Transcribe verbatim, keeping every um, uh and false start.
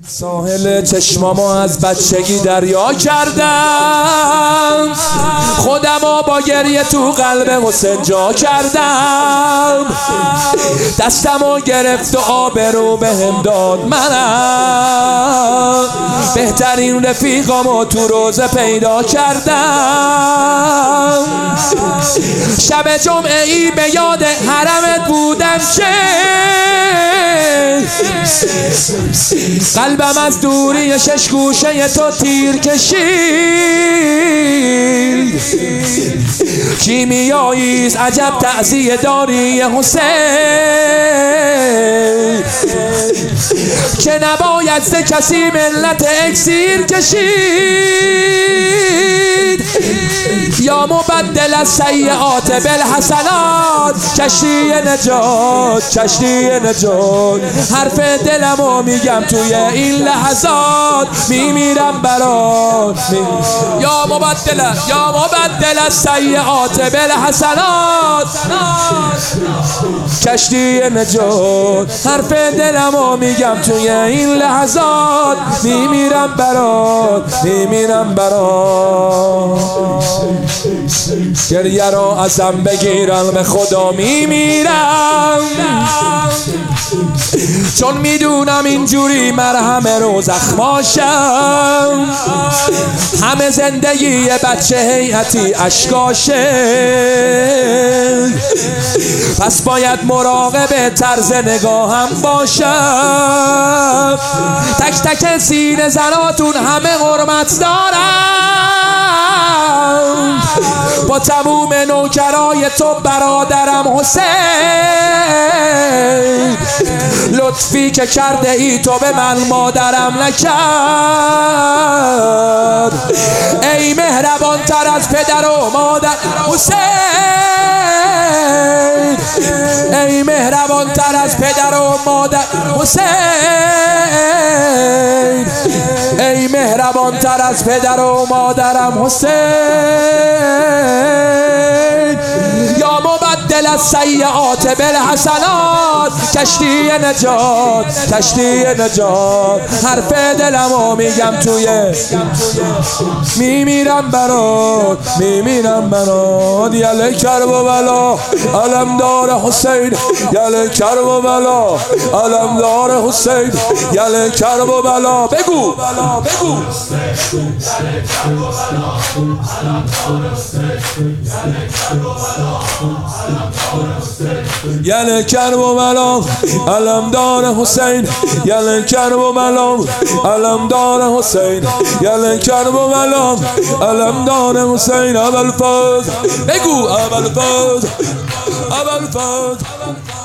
ساحل چشمامو از بچگی دریا کردم، خودمو با گریه تو قلب حسین جا کردم. دستمو گرفت و آبرو بهم داد، منم بهترین رفیقامو تو روزه پیدا کردم. شب جمعه ای به یاد حرمت بودم که قلبم از دوری شش گوشه تو تیر کشید. کیمیاییست عجب تعزیه داری حسین، که نباید ز کسی ملت اکسیر کشید. یا مبدل السیئات بالحسنات، کشتی نجات کشتی نجات. حرف دلمو میگم توی این لحظات، میمیرم برات می... یا مبدل یا مبدل السیئات بالحسنات، کشتی نجات. حرف دلمو میگم توی این لحظات، میمیرم برات میمیرم برات. گریه را ازم بگیرم به خدا میمیرم، چون میدونم اینجوری مرهم رو زخماشم. همه زندگی بچه هیئتی اشکاشه، پس باید مراقب طرز نگاهم باشم. تک تک سینه زناتون همه حرمت دارم، با تموم نوکرای تو برادرم حسین. لطفی که کرده ای تو به من مادرم نکرد، ای مهربان تر از پدر و مادر حسین. ای مهربان تر از پدر و مادر حسین، ای مهربان تر از پدر و مادرم حسین. یا مبدل السیئات بالحسنات، کشتی نجات کشتی نجات. حرف دلمو میگم توی میمیرم برات میمیرم برات. یله کرب و بلا علمدار حسین، یله کرب و بلا علمدار حسین، یله کرب و بلا. بگو بگو یله کرب و بلا علمدار حسین، یله کرب و بلا علمدار حسین، یله کرب و بلا علمدار حسین. ابوالفضل بگو ابوالفضل ابوالفضل.